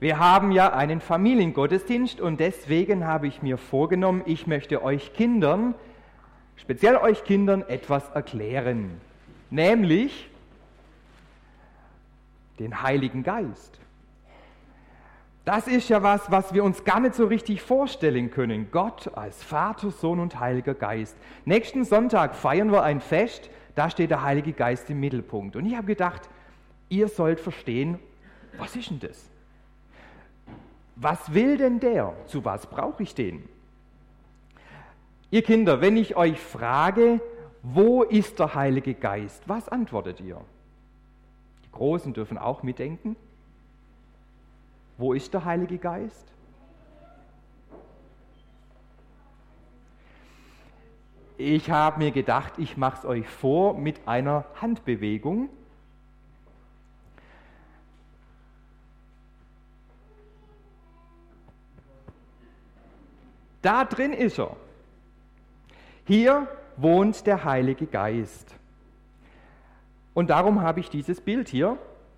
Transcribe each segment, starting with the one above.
Wir haben ja einen Familiengottesdienst und deswegen habe ich mir vorgenommen, ich möchte euch Kindern, speziell euch Kindern, etwas erklären. Nämlich den Heiligen Geist. Das ist ja was wir uns gar nicht so richtig vorstellen können. Gott als Vater, Sohn und Heiliger Geist. Nächsten Sonntag feiern wir ein Fest, da steht der Heilige Geist im Mittelpunkt. Und ich habe gedacht, ihr sollt verstehen, was ist denn das? Was will denn der? Zu was brauche ich den? Ihr Kinder, wenn ich euch frage, wo ist der Heilige Geist? Was antwortet ihr? Die Großen dürfen auch mitdenken. Wo ist der Heilige Geist? Ich habe mir gedacht, ich mache es euch vor mit einer Handbewegung. Da drin ist er. Hier wohnt der Heilige Geist. Und darum habe ich dieses Bild hier.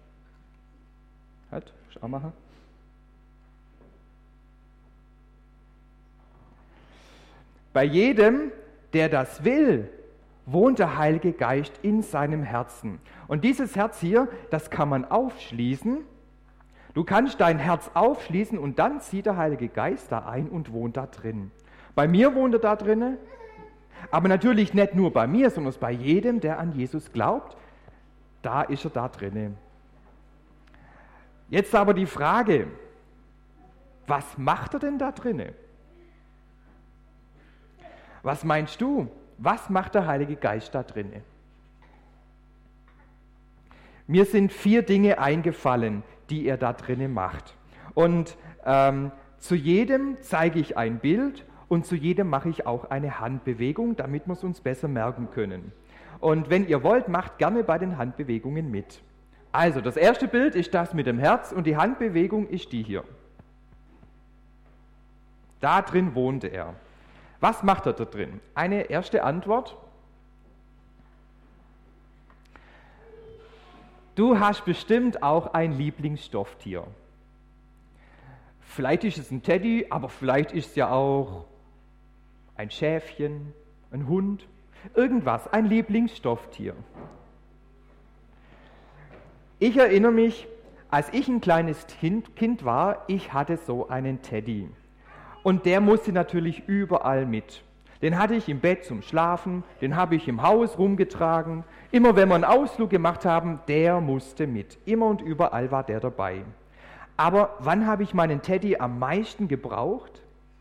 Halt, schau mal. Bei jedem, der das will, wohnt der Heilige Geist in seinem Herzen. Und dieses Herz hier, das kann man aufschließen. Du kannst dein Herz aufschließen und dann zieht der Heilige Geist da ein und wohnt da drin. Bei mir wohnt er da drinnen, aber natürlich nicht nur bei mir, sondern bei jedem, der an Jesus glaubt. Da ist er da drinnen. Jetzt aber die Frage, was macht er denn da drinnen? Was meinst du? Was macht der Heilige Geist da drinnen? Mir sind 4 Dinge eingefallen, die er da drinnen macht. Und zu jedem zeige ich ein Bild und zu jedem mache ich auch eine Handbewegung, damit wir es uns besser merken können. Und wenn ihr wollt, macht gerne bei den Handbewegungen mit. Also, das erste Bild ist das mit dem Herz und die Handbewegung ist die hier. Da drin wohnte er. Was macht er da drin? Eine erste Antwort. Du hast bestimmt auch ein Lieblingsstofftier. Vielleicht ist es ein Teddy, aber vielleicht ist es ja auch ein Schäfchen, ein Hund, irgendwas, ein Lieblingsstofftier. Ich erinnere mich, als ich ein kleines Kind war, ich hatte so einen Teddy. Und der musste natürlich überall mit. Den hatte ich im Bett zum Schlafen, den habe ich im Haus rumgetragen. Immer wenn wir einen Ausflug gemacht haben, der musste mit. Immer und überall war der dabei. Aber wann habe ich meinen Teddy am meisten gebraucht?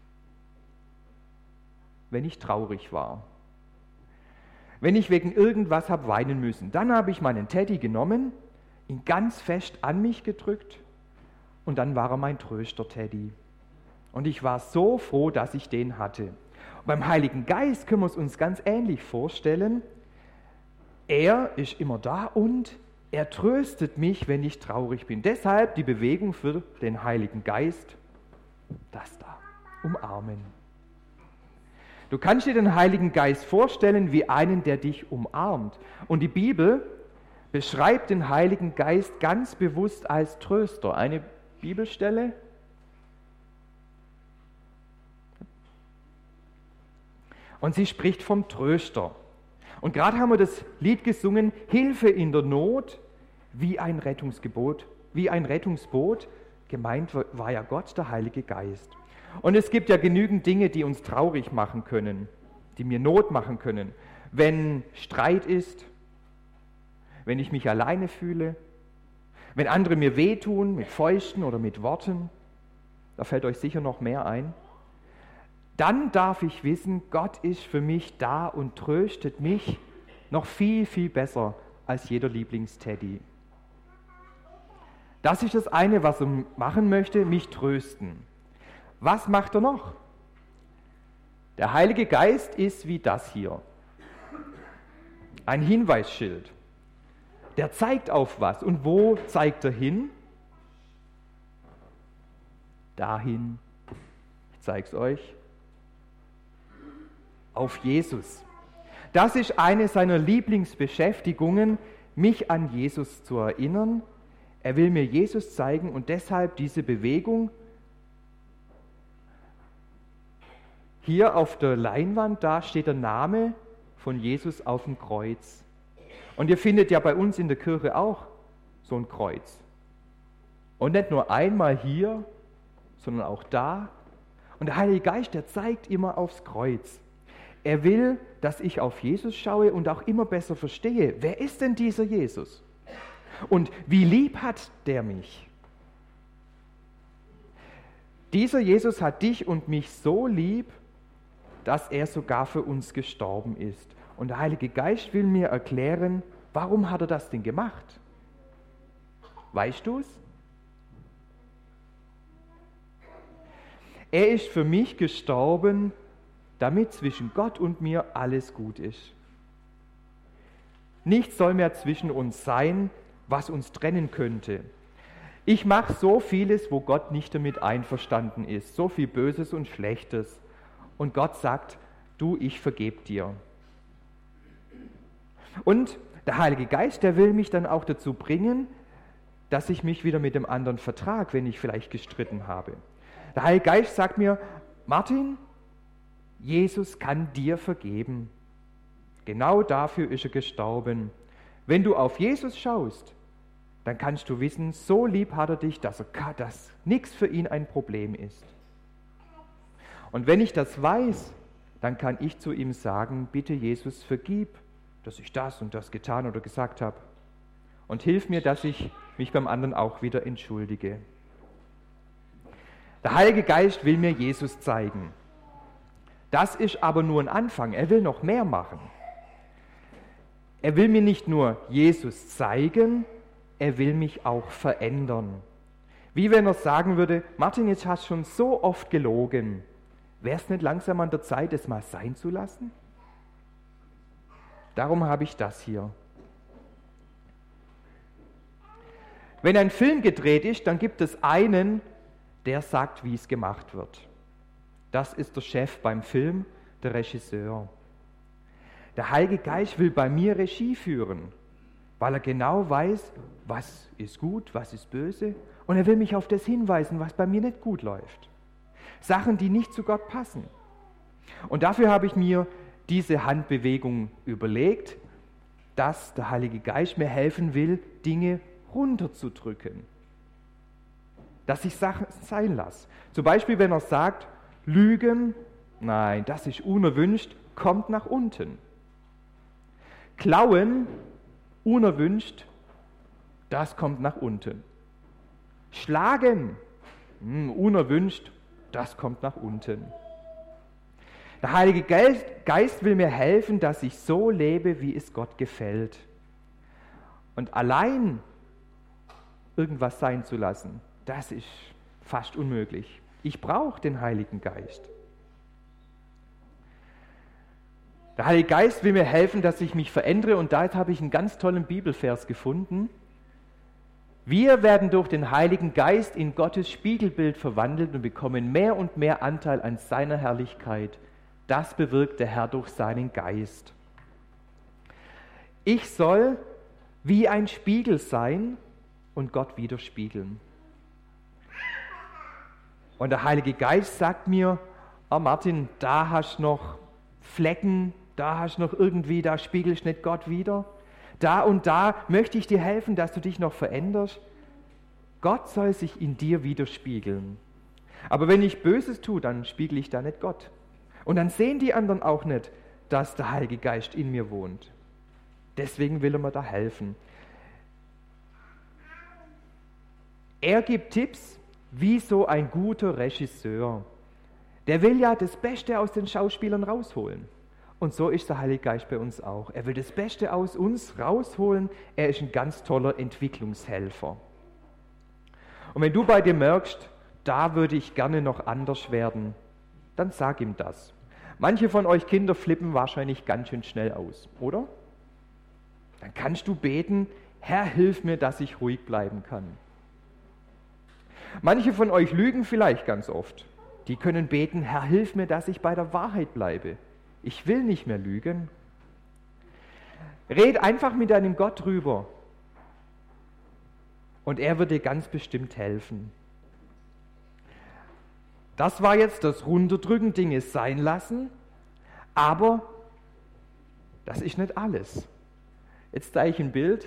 Wenn ich traurig war. Wenn ich wegen irgendwas habe weinen müssen, dann habe ich meinen Teddy genommen, ihn ganz fest an mich gedrückt und dann war er mein Tröster-Teddy. Und ich war so froh, dass ich den hatte. Und beim Heiligen Geist können wir es uns ganz ähnlich vorstellen. Er ist immer da und er tröstet mich, wenn ich traurig bin. Deshalb die Bewegung für den Heiligen Geist, das da, umarmen. Du kannst dir den Heiligen Geist vorstellen wie einen, der dich umarmt. Und die Bibel beschreibt den Heiligen Geist ganz bewusst als Tröster. Eine Bibelstelle. Und sie spricht vom Tröster. Und gerade haben wir das Lied gesungen, Hilfe in der Not, wie ein Rettungsboot. Gemeint war ja Gott, der Heilige Geist. Und es gibt ja genügend Dinge, die uns traurig machen können, die mir Not machen können. Wenn Streit ist, wenn ich mich alleine fühle, wenn andere mir wehtun, mit Fäusten oder mit Worten, da fällt euch sicher noch mehr ein. Dann darf ich wissen, Gott ist für mich da und tröstet mich noch viel, viel besser als jeder Lieblingsteddy. Das ist das eine, was er machen möchte, mich trösten. Was macht er noch? Der Heilige Geist ist wie das hier. Ein Hinweisschild. Der zeigt auf was. Und wo zeigt er hin? Dahin. Ich zeige es euch. Auf Jesus. Das ist eine seiner Lieblingsbeschäftigungen, mich an Jesus zu erinnern. Er will mir Jesus zeigen und deshalb diese Bewegung. Hier auf der Leinwand, da steht der Name von Jesus auf dem Kreuz. Und ihr findet ja bei uns in der Kirche auch so ein Kreuz. Und nicht nur einmal hier, sondern auch da. Und der Heilige Geist, der zeigt immer aufs Kreuz. Er will, dass ich auf Jesus schaue und auch immer besser verstehe, wer ist denn dieser Jesus? Und wie lieb hat der mich? Dieser Jesus hat dich und mich so lieb, dass er sogar für uns gestorben ist. Und der Heilige Geist will mir erklären, warum hat er das denn gemacht? Weißt du es? Er ist für mich gestorben, damit zwischen Gott und mir alles gut ist. Nichts soll mehr zwischen uns sein, was uns trennen könnte. Ich mache so vieles, wo Gott nicht damit einverstanden ist, so viel Böses und Schlechtes. Und Gott sagt, du, ich vergebe dir. Und der Heilige Geist, der will mich dann auch dazu bringen, dass ich mich wieder mit dem anderen vertrage, wenn ich vielleicht gestritten habe. Der Heilige Geist sagt mir, Martin, Jesus kann dir vergeben. Genau dafür ist er gestorben. Wenn du auf Jesus schaust, dann kannst du wissen, so lieb hat er dich, dass nichts für ihn ein Problem ist. Und wenn ich das weiß, dann kann ich zu ihm sagen, bitte Jesus, vergib, dass ich das und das getan oder gesagt habe. Und hilf mir, dass ich mich beim anderen auch wieder entschuldige. Der Heilige Geist will mir Jesus zeigen. Das ist aber nur ein Anfang. Er will noch mehr machen. Er will mir nicht nur Jesus zeigen, er will mich auch verändern. Wie wenn er sagen würde, Martin, jetzt hast du schon so oft gelogen. Wäre es nicht langsam an der Zeit, es mal sein zu lassen? Darum habe ich das hier. Wenn ein Film gedreht ist, dann gibt es einen, der sagt, wie es gemacht wird. Das ist der Chef beim Film, der Regisseur. Der Heilige Geist will bei mir Regie führen, weil er genau weiß, was ist gut, was ist böse. Und er will mich auf das hinweisen, was bei mir nicht gut läuft. Sachen, die nicht zu Gott passen. Und dafür habe ich mir diese Handbewegung überlegt, dass der Heilige Geist mir helfen will, Dinge runterzudrücken. Dass ich Sachen sein lasse. Zum Beispiel, wenn er sagt, Lügen, nein, das ist unerwünscht, kommt nach unten. Klauen, unerwünscht, das kommt nach unten. Schlagen, unerwünscht, das kommt nach unten. Der Heilige Geist will mir helfen, dass ich so lebe, wie es Gott gefällt. Und allein irgendwas sein zu lassen, das ist fast unmöglich. Ich brauche den Heiligen Geist. Der Heilige Geist will mir helfen, dass ich mich verändere, und da habe ich einen ganz tollen Bibelvers gefunden. Wir werden durch den Heiligen Geist in Gottes Spiegelbild verwandelt und bekommen mehr und mehr Anteil an seiner Herrlichkeit. Das bewirkt der Herr durch seinen Geist. Ich soll wie ein Spiegel sein und Gott widerspiegeln. Und der Heilige Geist sagt mir, oh Martin, da hast du noch Flecken, da hast du noch irgendwie, da spiegelst nicht Gott wider. Da und da möchte ich dir helfen, dass du dich noch veränderst. Gott soll sich in dir widerspiegeln. Aber wenn ich Böses tue, dann spiegel ich da nicht Gott. Und dann sehen die anderen auch nicht, dass der Heilige Geist in mir wohnt. Deswegen will er mir da helfen. Er gibt Tipps, wie so ein guter Regisseur. Der will ja das Beste aus den Schauspielern rausholen. Und so ist der Heilige Geist bei uns auch. Er will das Beste aus uns rausholen. Er ist ein ganz toller Entwicklungshelfer. Und wenn du bei dir merkst, da würde ich gerne noch anders werden, dann sag ihm das. Manche von euch Kinder flippen wahrscheinlich ganz schön schnell aus, oder? Dann kannst du beten, Herr, hilf mir, dass ich ruhig bleiben kann. Manche von euch lügen vielleicht ganz oft. Die können beten, Herr, hilf mir, dass ich bei der Wahrheit bleibe. Ich will nicht mehr lügen. Red einfach mit deinem Gott drüber. und er wird dir ganz bestimmt helfen. Das war jetzt das Runterdrücken, Dinge sein lassen, aber das ist nicht alles. Jetzt zeige ich ein Bild.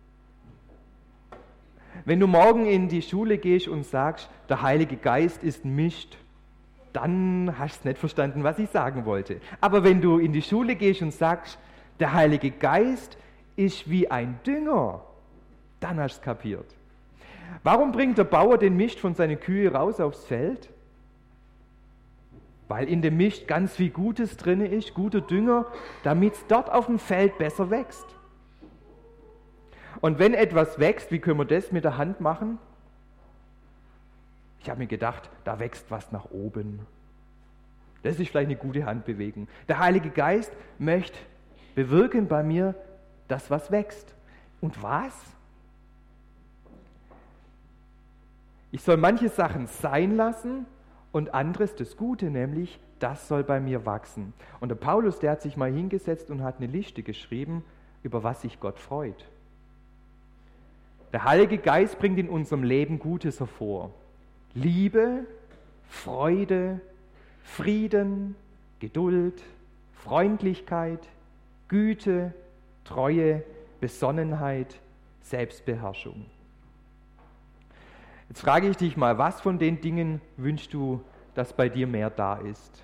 Wenn du morgen in die Schule gehst und sagst, der Heilige Geist ist ein Mist, dann hast du nicht verstanden, was ich sagen wollte. Aber wenn du in die Schule gehst und sagst, der Heilige Geist ist wie ein Dünger, dann hast du es kapiert. Warum bringt der Bauer den Mist von seinen Kühe raus aufs Feld? Weil in dem Mist ganz viel Gutes drin ist, guter Dünger, damit es dort auf dem Feld besser wächst. Und wenn etwas wächst, wie können wir das mit der Hand machen? Ich habe mir gedacht, da wächst was nach oben. Das ist vielleicht eine gute Handbewegung. Der Heilige Geist möchte bewirken bei mir, dass was wächst. Und was? Ich soll manche Sachen sein lassen und anderes, das Gute nämlich, das soll bei mir wachsen. Und der Paulus, der hat sich mal hingesetzt und hat eine Liste geschrieben, über was sich Gott freut. Der Heilige Geist bringt in unserem Leben Gutes hervor. Liebe, Freude, Frieden, Geduld, Freundlichkeit, Güte, Treue, Besonnenheit, Selbstbeherrschung. Jetzt frage ich dich mal, was von den Dingen wünschst du, dass bei dir mehr da ist?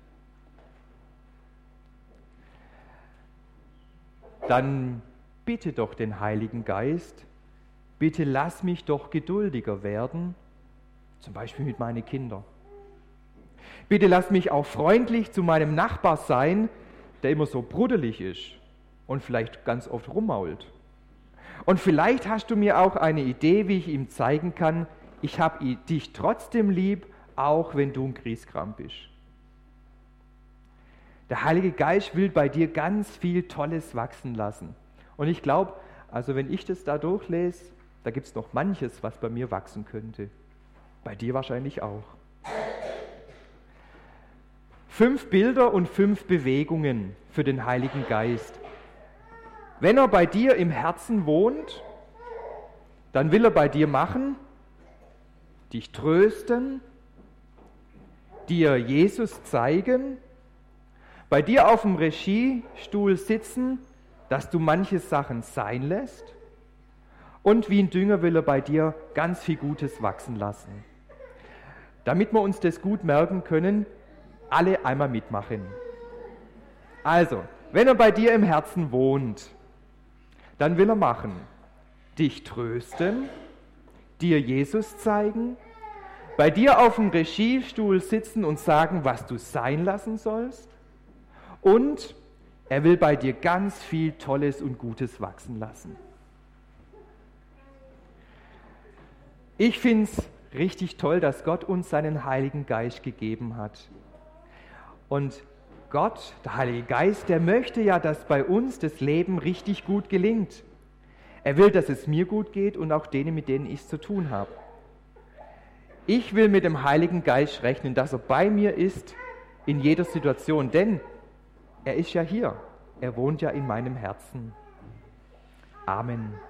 Dann bitte doch den Heiligen Geist, bitte lass mich doch geduldiger werden, zum Beispiel mit meinen Kindern. Bitte lass mich auch freundlich zu meinem Nachbar sein, der immer so bruddelig ist und vielleicht ganz oft rummault. Und vielleicht hast du mir auch eine Idee, wie ich ihm zeigen kann, ich habe dich trotzdem lieb, auch wenn du ein Grieskram bist. Der Heilige Geist will bei dir ganz viel Tolles wachsen lassen. Und ich glaube, also wenn ich das da durchlese, da gibt es noch manches, was bei mir wachsen könnte. Bei dir wahrscheinlich auch. 5 Bilder und 5 Bewegungen für den Heiligen Geist. Wenn er bei dir im Herzen wohnt, dann will er bei dir machen, dich trösten, dir Jesus zeigen, bei dir auf dem Regiestuhl sitzen, dass du manche Sachen sein lässt, und wie ein Dünger will er bei dir ganz viel Gutes wachsen lassen. Damit wir uns das gut merken können, alle einmal mitmachen. Also, wenn er bei dir im Herzen wohnt, dann will er machen, dich trösten, dir Jesus zeigen, bei dir auf dem Regiestuhl sitzen und sagen, was du sein lassen sollst, und er will bei dir ganz viel Tolles und Gutes wachsen lassen. Ich finde es richtig toll, dass Gott uns seinen Heiligen Geist gegeben hat. Und Gott, der Heilige Geist, der möchte ja, dass bei uns das Leben richtig gut gelingt. Er will, dass es mir gut geht und auch denen, mit denen ich es zu tun habe. Ich will mit dem Heiligen Geist rechnen, dass er bei mir ist in jeder Situation, denn er ist ja hier. Er wohnt ja in meinem Herzen. Amen.